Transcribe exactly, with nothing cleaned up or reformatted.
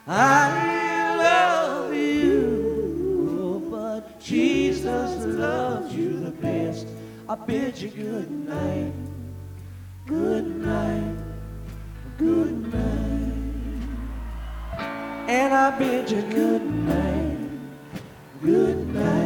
I love you, oh, but Jesus loves you the best. I bid you good night, good night, good night. And I bid you good night, good night.